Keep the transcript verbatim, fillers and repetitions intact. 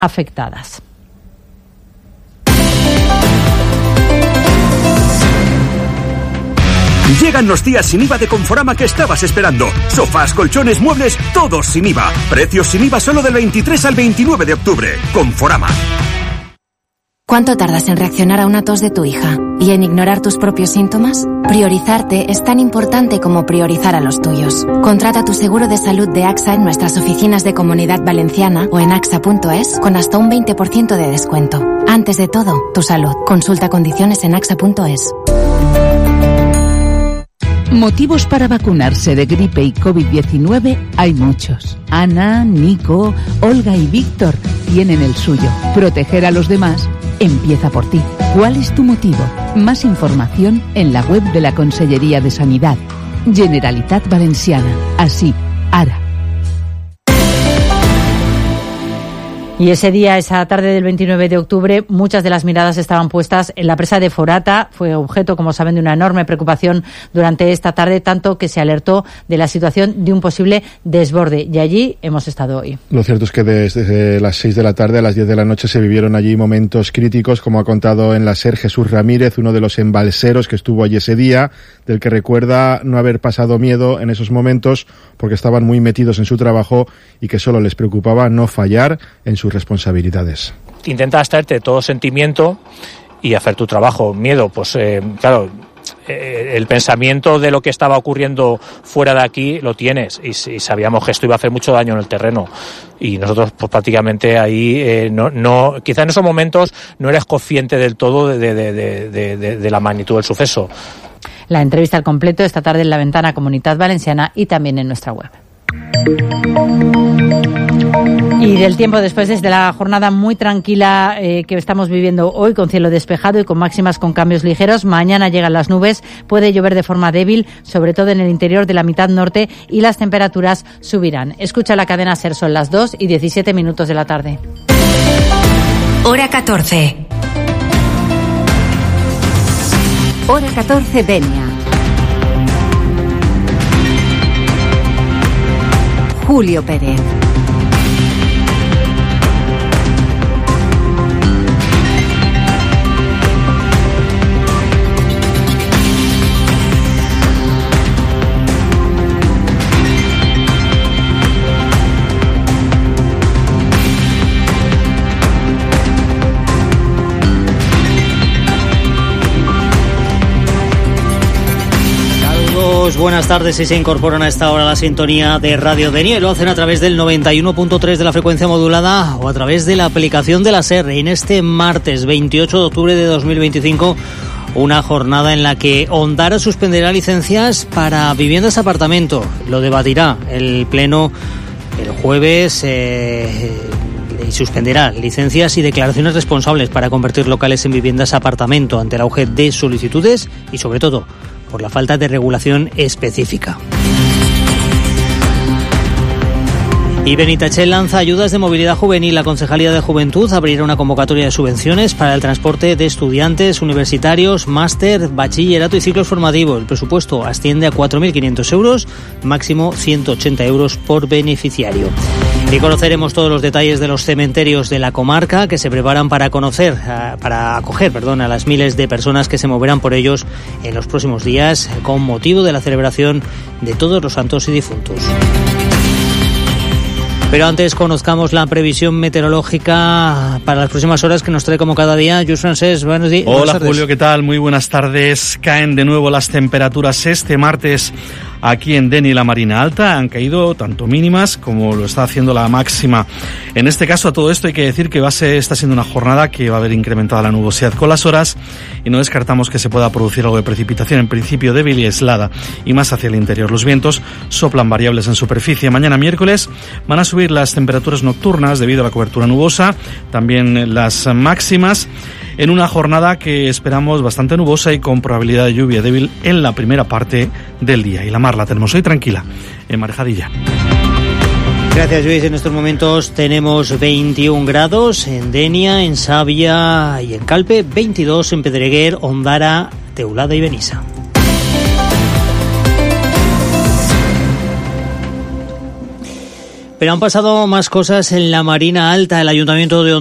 afectadas. Llegan los días sin I V A de Conforama que estabas esperando. Sofás, colchones, muebles, todos sin I V A. Precios sin I V A solo del veintitrés al veintinueve de octubre. Conforama. ¿Cuánto tardas en reaccionar a una tos de tu hija? ¿Y en ignorar tus propios síntomas? Priorizarte es tan importante como priorizar a los tuyos. Contrata tu seguro de salud de AXA en nuestras oficinas de Comunidad Valenciana o en axa punto es con hasta un veinte por ciento de descuento. Antes de todo, tu salud. Consulta condiciones en axa punto es. Motivos para vacunarse de gripe y covid diecinueve hay muchos. Ana, Nico, Olga y Víctor tienen el suyo. Proteger a los demás empieza por ti. ¿Cuál es tu motivo? Más información en la web de la Consellería de Sanidad. Generalitat Valenciana. Así, ara. Y ese día, esa tarde del veintinueve de octubre, muchas de las miradas estaban puestas en la presa de Forata. Fue objeto, como saben, de una enorme preocupación durante esta tarde, tanto que se alertó de la situación de un posible desborde. Y allí hemos estado hoy. Lo cierto es que desde las seis de la tarde a las diez de la noche se vivieron allí momentos críticos, como ha contado en la SER Jesús Ramírez, uno de los embalseros que estuvo allí ese día, del que recuerda no haber pasado miedo en esos momentos porque estaban muy metidos en su trabajo y que solo les preocupaba no fallar en sus responsabilidades. Intenta abstraerte de todo sentimiento y hacer tu trabajo. Miedo, pues eh, claro, eh, el pensamiento de lo que estaba ocurriendo fuera de aquí lo tienes y, y sabíamos que esto iba a hacer mucho daño en el terreno y nosotros pues prácticamente ahí eh, no, no, quizá en esos momentos no eres consciente del todo de, de, de, de, de, de la magnitud del suceso. La entrevista al completo esta tarde en La Ventana, Comunidad Valenciana, y también en nuestra web. Y del tiempo después, desde la jornada muy tranquila eh, que estamos viviendo hoy, con cielo despejado y con máximas con cambios ligeros, mañana llegan las nubes, puede llover de forma débil, sobre todo en el interior de la mitad norte, y las temperaturas subirán. Escucha la cadena SER, son las dos y diecisiete minutos de la tarde. Hora catorce. Hora catorce, Denia. Julio Pérez. Buenas tardes, y se incorporan a esta hora a la sintonía de Radio Denia y lo hacen a través del noventa y uno punto tres de la frecuencia modulada o a través de la aplicación de la SER. En este martes veintiocho de octubre de dos mil veinticinco, una jornada en la que Ondara suspenderá licencias para viviendas apartamento. Lo debatirá el Pleno el jueves eh, y suspenderá licencias y declaraciones responsables para convertir locales en viviendas apartamento ante el auge de solicitudes y, sobre todo, por la falta de regulación específica. Y Benitachell lanza ayudas de movilidad juvenil. La Concejalía de Juventud abrirá una convocatoria de subvenciones para el transporte de estudiantes, universitarios, máster, bachillerato y ciclos formativos. El presupuesto asciende a cuatro mil quinientos euros, máximo ciento ochenta euros por beneficiario. Y conoceremos todos los detalles de los cementerios de la comarca que se preparan para conocer, para acoger, perdón, a las miles de personas que se moverán por ellos en los próximos días con motivo de la celebración de Todos los Santos y Difuntos. Pero antes conozcamos la previsión meteorológica para las próximas horas que nos trae como cada día Lluís Francés. Buenos días. Hola Julio, ¿qué tal? Muy buenas tardes. Caen de nuevo las temperaturas este martes aquí en Denia y la Marina Alta. Han caído tanto mínimas como lo está haciendo la máxima. En este caso, a todo esto hay que decir que va a ser, está siendo una jornada que va a haber incrementada la nubosidad con las horas y no descartamos que se pueda producir algo de precipitación, en principio débil y aislada, y más hacia el interior. Los vientos soplan variables en superficie. Mañana miércoles van a subir las temperaturas nocturnas debido a la cobertura nubosa, también las máximas, en una jornada que esperamos bastante nubosa y con probabilidad de lluvia débil en la primera parte del día. Y la mar la tenemos hoy tranquila en Marejadilla. Gracias, Luis. En estos momentos tenemos veintiún grados en Denia, en Savia y en Calpe, veintidós en Pedreguer, Ondara, Teulada y Benissa. Pero han pasado más cosas en la Marina Alta. El Ayuntamiento de